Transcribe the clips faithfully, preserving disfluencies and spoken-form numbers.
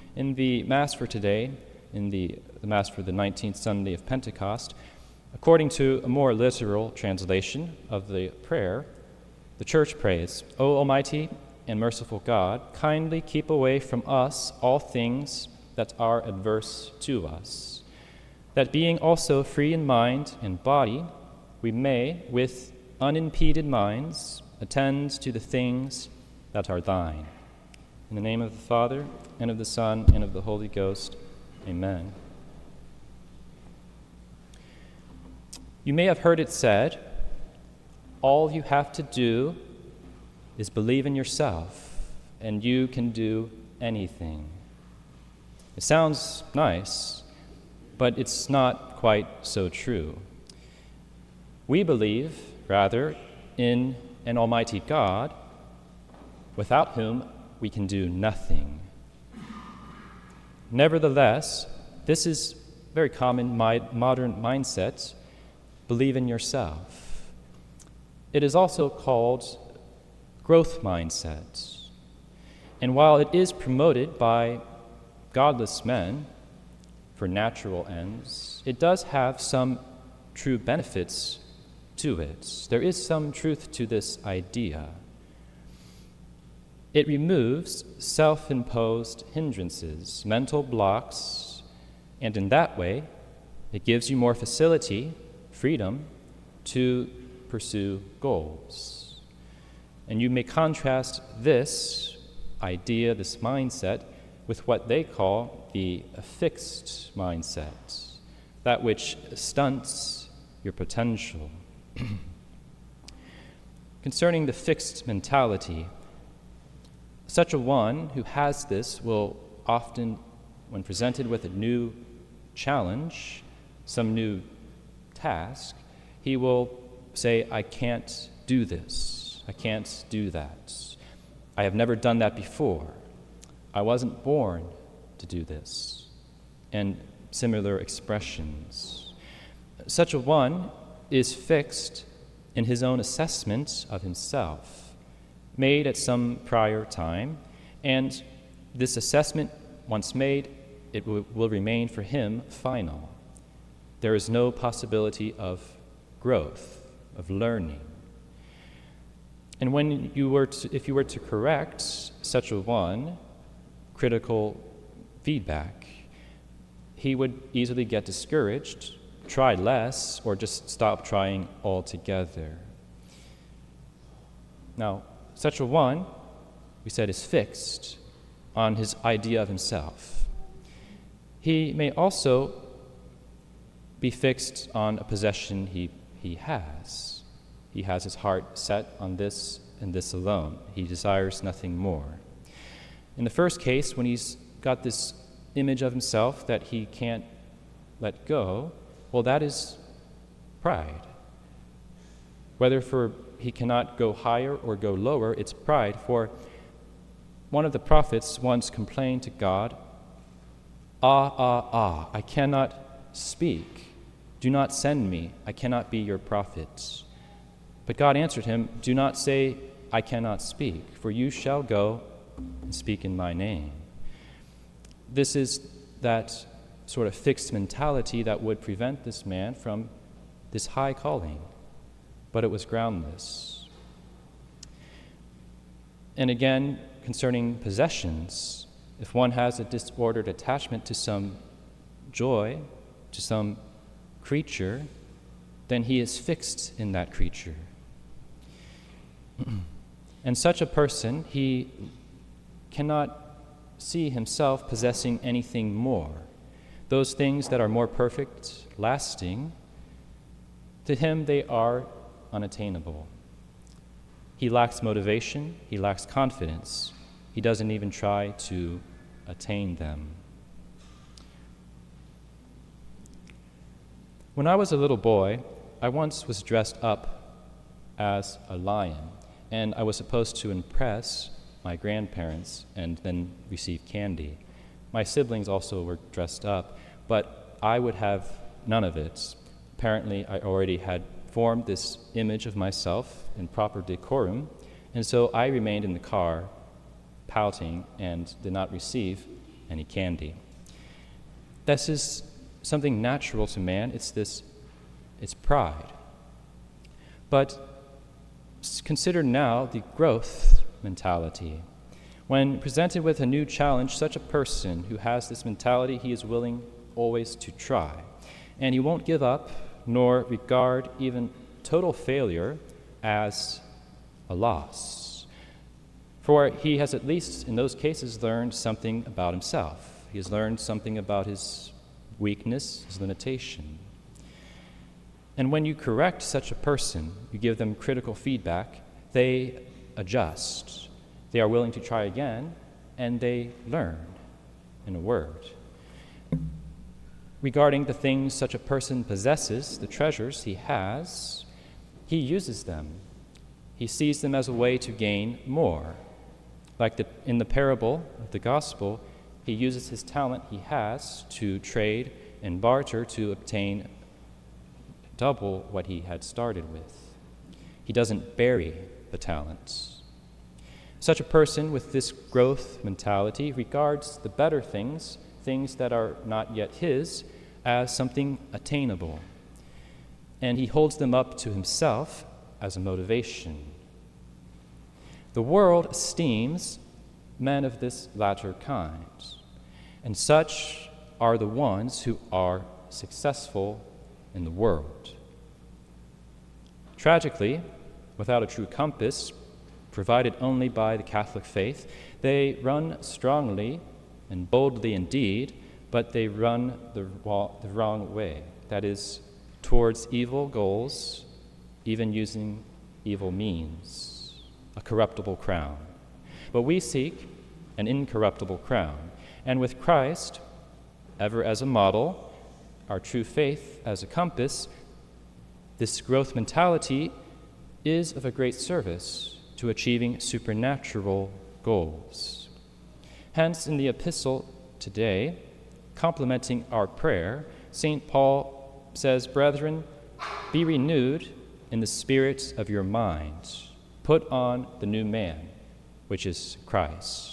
In the Mass for today, in the, the Mass for the nineteenth Sunday of Pentecost, according to a more literal translation of the prayer, the Church prays, "O Almighty and merciful God, kindly keep away from us all things that are adverse to us, that being also free in mind and body, we may, with unimpeded minds, attend to the things that are thine. In the name of the Father, and of the Son, and of the Holy Ghost, amen." You may have heard it said, all you have to do is believe in yourself, and you can do anything. It sounds nice, but it's not quite so true. We believe, rather, in an Almighty God, without whom we can do nothing. Nevertheless, this is a very common modern mindset, believe in yourself. It is also called growth mindset. And while it is promoted by godless men for natural ends, it does have some true benefits to it. There is some truth to this idea. It removes self-imposed hindrances, mental blocks, and in that way, it gives you more facility, freedom, to pursue goals. And you may contrast this idea, this mindset, with what they call the fixed mindset, that which stunts your potential. Concerning the fixed mentality, such a one who has this will often, when presented with a new challenge, some new task, he will say, I can't do this, I can't do that. I have never done that before. I wasn't born to do this. And similar expressions. Such a one is fixed in his own assessment of himself, made at some prior time, and this assessment, once made, it w- will remain for him final. There is no possibility of growth, of learning. And when you were to, if you were to correct such a one, critical feedback, he would easily get discouraged, try less, or just stop trying altogether. Now, such a one, we said, is fixed on his idea of himself. He may also be fixed on a possession he, he has. He has his heart set on this and this alone. He desires nothing more. In the first case, when he's got this image of himself that he can't let go, well, that is pride. Whether for he cannot go higher or go lower, it's pride. For one of the prophets once complained to God, Ah, ah, ah, I cannot speak. Do not send me. I cannot be your prophet. But God answered him, Do not say, I cannot speak, for you shall go and speak in my name. This is that sort of fixed mentality that would prevent this man from this high calling, but it was groundless. And again, concerning possessions, if one has a disordered attachment to some joy, to some creature, then he is fixed in that creature. And such a person, he cannot see himself possessing anything more. Those things that are more perfect, lasting, to him they are unattainable. He lacks motivation, he lacks confidence. He doesn't even try to attain them. When I was a little boy, I once was dressed up as a lion, and I was supposed to impress my grandparents and then receive candy. My siblings also were dressed up, but I would have none of it. Apparently, I already had formed this image of myself in proper decorum, and so I remained in the car pouting and did not receive any candy. This is something natural to man. It's this, it's pride. But consider now the growth mentality. When presented with a new challenge, such a person who has this mentality, he is willing always to try. And he won't give up nor regard even total failure as a loss. For he has, at least in those cases, learned something about himself. He has learned something about his weakness, his limitation. And when you correct such a person, you give them critical feedback, they adjust. They are willing to try again, and they learn, in a word. Regarding the things such a person possesses, the treasures he has, he uses them. He sees them as a way to gain more. Like the, in the parable of the gospel, he uses his talent he has to trade and barter to obtain double what he had started with. He doesn't bury the talents. Such a person with this growth mentality regards the better things, things that are not yet his, as something attainable. And he holds them up to himself as a motivation. The world esteems men of this latter kind, and such are the ones who are successful in the world. Tragically, without a true compass, provided only by the Catholic faith, they run strongly and boldly indeed, but they run the, the wrong way, that is, towards evil goals, even using evil means, a corruptible crown. But we seek an incorruptible crown, and with Christ ever as a model, our true faith as a compass, this growth mentality is of a great service to achieving supernatural goals. Hence, in the epistle today, complementing our prayer, Saint Paul says, "Brethren, be renewed in the spirit of your mind. Put on the new man, which is Christ."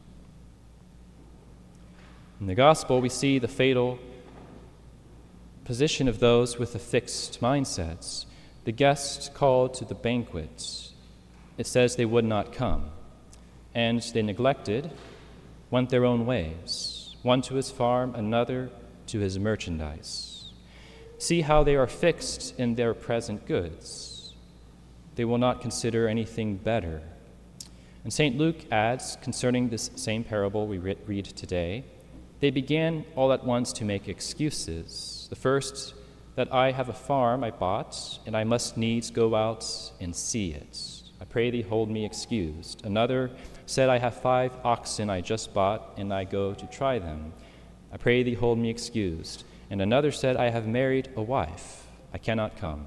In the gospel, we see the fatal position of those with the fixed mindsets. The guests called to the banquet, it says they would not come, and they neglected, went their own ways, one to his farm, another to his merchandise. See how they are fixed in their present goods. They will not consider anything better. And Saint Luke adds, concerning this same parable we read today, they began all at once to make excuses. The first, that I have a farm I bought, and I must needs go out and see it. I pray thee hold me excused. Another said, I have five oxen I just bought, and I go to try them. I pray thee hold me excused. And another said, I have married a wife. I cannot come.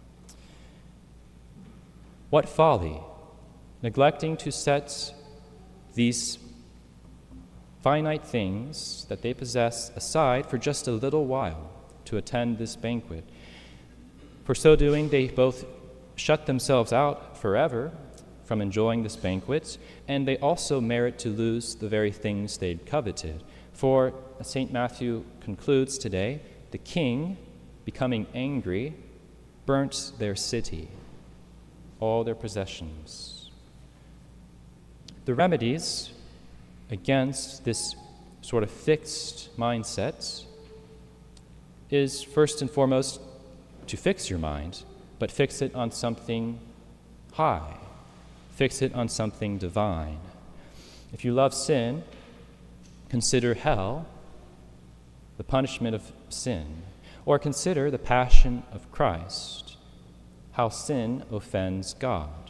What folly, neglecting to set these finite things that they possess aside for just a little while to attend this banquet. For so doing, they both shut themselves out forever from enjoying this banquet, and they also merit to lose the very things they'd coveted. For, as Saint Matthew concludes today, the king, becoming angry, burnt their city, all their possessions. The remedies against this sort of fixed mindset is first and foremost to fix your mind, but fix it on something high. Fix it on something divine. If you love sin, consider hell, the punishment of sin, or consider the passion of Christ, how sin offends God.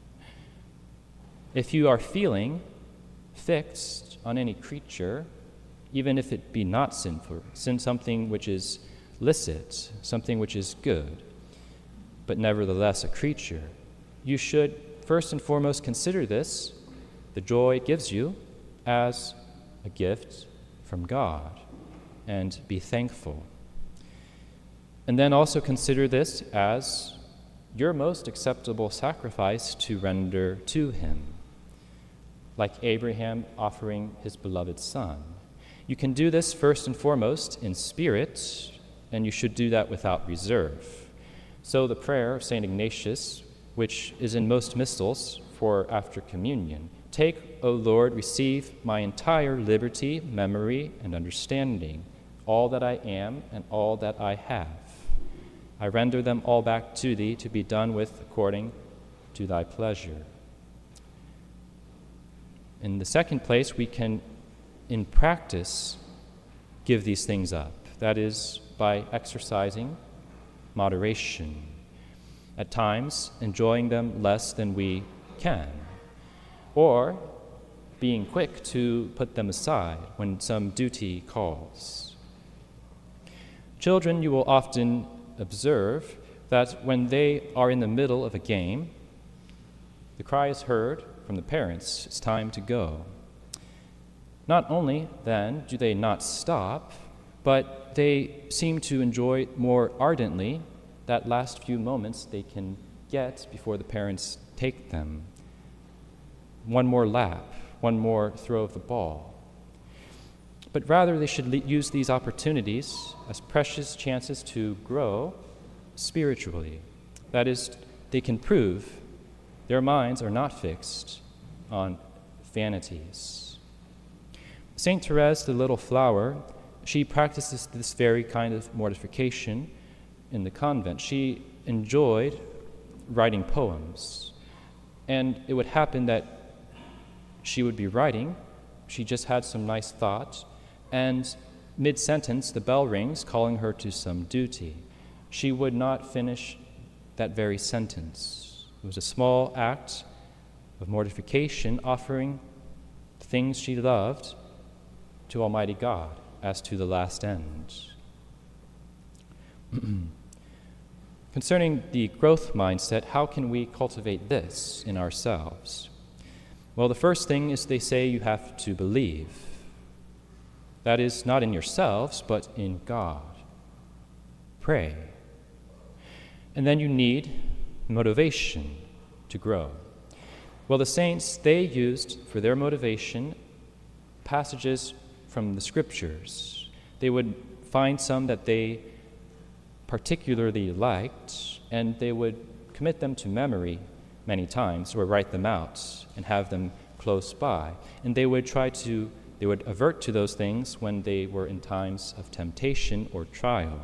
If you are feeling fixed on any creature, even if it be not sinful, sin something which is licit, something which is good, but nevertheless a creature, you should first and foremost consider this, the joy it gives you, as a gift from God, and be thankful. And then also consider this as your most acceptable sacrifice to render to him, like Abraham offering his beloved son. You can do this first and foremost in spirit, and you should do that without reserve. So the prayer of Saint Ignatius, which is in most missals for after communion, "Take, O Lord, receive my entire liberty, memory, and understanding, all that I am and all that I have. I render them all back to thee to be done with according to thy pleasure." In the second place, we can, in practice, give these things up. That is, by exercising moderation, at times enjoying them less than we can, or being quick to put them aside when some duty calls. Children, you will often observe that when they are in the middle of a game, the cry is heard from the parents, "It's time to go." Not only, then, do they not stop, but they seem to enjoy more ardently that last few moments they can get before the parents take them. One more lap, one more throw of the ball. But rather, they should le- use these opportunities as precious chances to grow spiritually. That is, they can prove their minds are not fixed on vanities. Saint Therese, the Little Flower, she practices this very kind of mortification in the convent. She enjoyed writing poems, and it would happen that she would be writing, she just had some nice thought, and mid-sentence the bell rings calling her to some duty. She would not finish that very sentence. It was a small act of mortification, offering the things she loved to Almighty God as to the last end. Concerning the growth mindset, how can we cultivate this in ourselves? Well, the first thing is they say you have to believe. That is, not in yourselves, but in God. Pray. And then you need motivation to grow. Well, the saints, they used for their motivation passages from the Scriptures. They would find some that they particularly liked, and they would commit them to memory many times, or write them out and have them close by. And they would try to, they would avert to those things when they were in times of temptation or trial.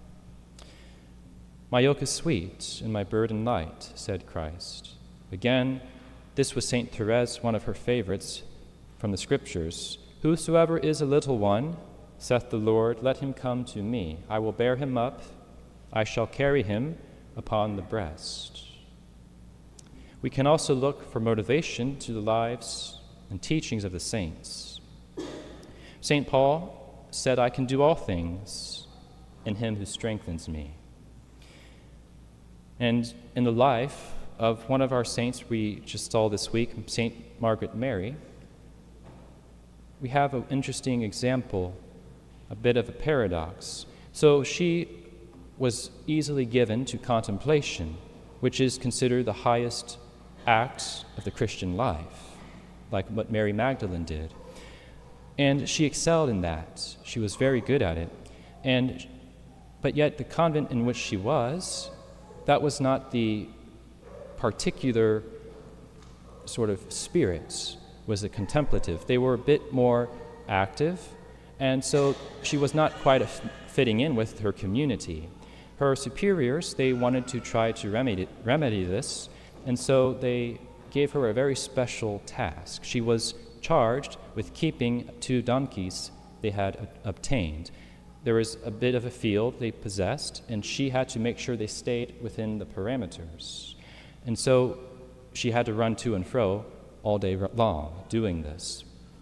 "My yoke is sweet and my burden light," said Christ. Again, this was Saint Therese, one of her favorites from the Scriptures. "Whosoever is a little one, saith the Lord, let him come to me. I will bear him up, I shall carry him upon the breast." We can also look for motivation to the lives and teachings of the saints. Saint Paul said, "I can do all things in him who strengthens me." And in the life of one of our saints we just saw this week, Saint Margaret Mary, we have an interesting example, a bit of a paradox. So she was easily given to contemplation, which is considered the highest act of the Christian life, like what Mary Magdalene did. And she excelled in that. She was very good at it. And but yet the convent in which she was, that was not the particular sort of spirit, was the contemplative. They were a bit more active, and so she was not quite a f- fitting in with her community. Her superiors, they wanted to try to remedy, remedy this, and so they gave her a very special task. She was charged with keeping two donkeys they had a- obtained. There was a bit of a field they possessed, and she had to make sure they stayed within the parameters. And so she had to run to and fro all day long doing this.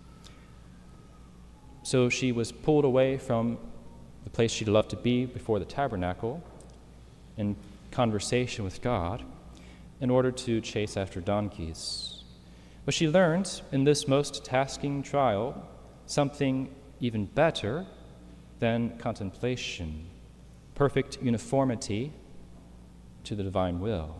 So she was pulled away from the place she'd love to be before the tabernacle in conversation with God in order to chase after donkeys. But she learned in this most tasking trial something even better than contemplation, perfect uniformity to the divine will.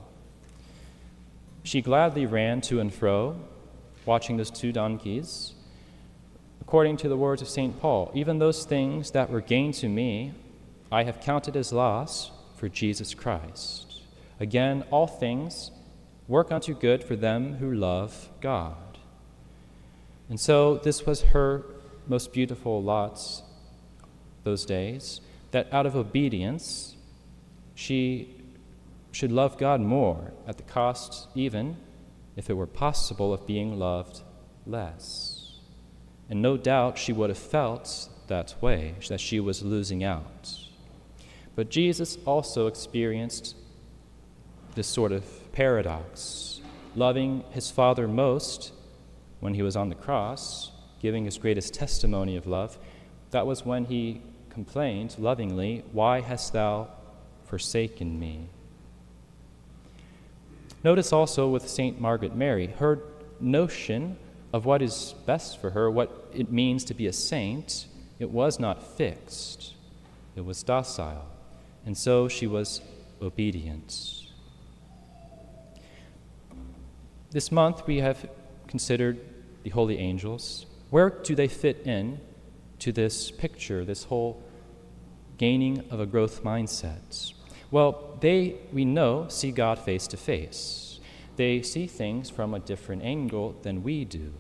She gladly ran to and fro, watching those two donkeys, according to the words of Saint Paul, even those things that were gain to me, I have counted as loss for Jesus Christ. Again, all things work unto good for them who love God. And so this was her most beautiful lot those days, that out of obedience, she should love God more at the cost, even, if it were possible, of being loved less. And no doubt she would have felt that way, that she was losing out. But Jesus also experienced this sort of paradox, loving his Father most when he was on the cross, giving his greatest testimony of love. That was when he complained lovingly, "Why hast thou forsaken me?" Notice also with Saint Margaret Mary, her notion of what is best for her, what it means to be a saint, it was not fixed. It was docile. And so she was obedient. This month we have considered the holy angels. Where do they fit in to this picture, this whole gaining of a growth mindset? Well, they, we know, see God face to face. They see things from a different angle than we do.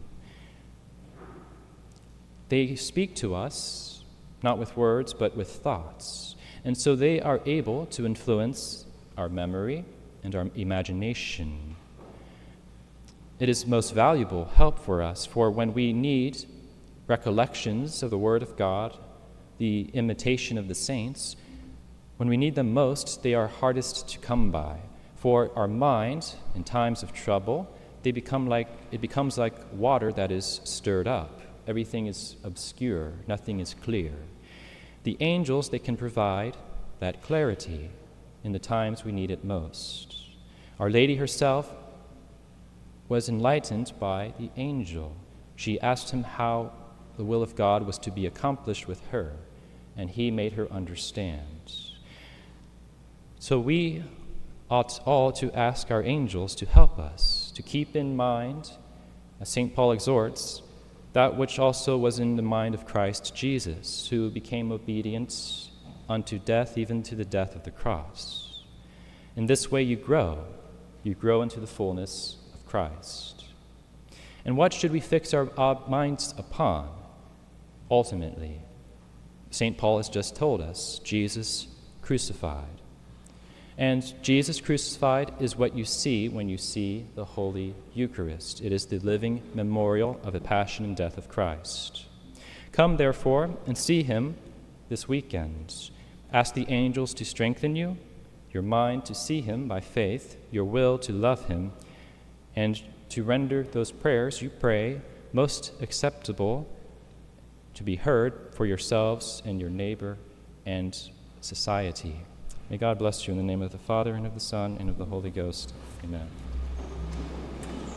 They speak to us, not with words, but with thoughts. And so they are able to influence our memory and our imagination. It is most valuable help for us, for when we need recollections of the Word of God, the imitation of the saints, when we need them most, they are hardest to come by. For our mind, in times of trouble, they become like it becomes like water that is stirred up. Everything is obscure, nothing is clear. The angels, they can provide that clarity in the times we need it most. Our Lady herself was enlightened by the angel. She asked him how the will of God was to be accomplished with her, and he made her understand. So we ought all to ask our angels to help us, to keep in mind, as Saint Paul exhorts, that which also was in the mind of Christ Jesus, who became obedient unto death, even to the death of the cross. In this way you grow. You grow into the fullness of Christ. And what should we fix our, our minds upon? Ultimately, Saint Paul has just told us, Jesus crucified. And Jesus crucified is what you see when you see the Holy Eucharist. It is the living memorial of the passion and death of Christ. Come, therefore, and see him this weekend. Ask the angels to strengthen you, your mind to see him by faith, your will to love him, and to render those prayers you pray most acceptable to be heard for yourselves and your neighbor and society. May God bless you in the name of the Father, and of the Son, and of the Holy Ghost. Amen.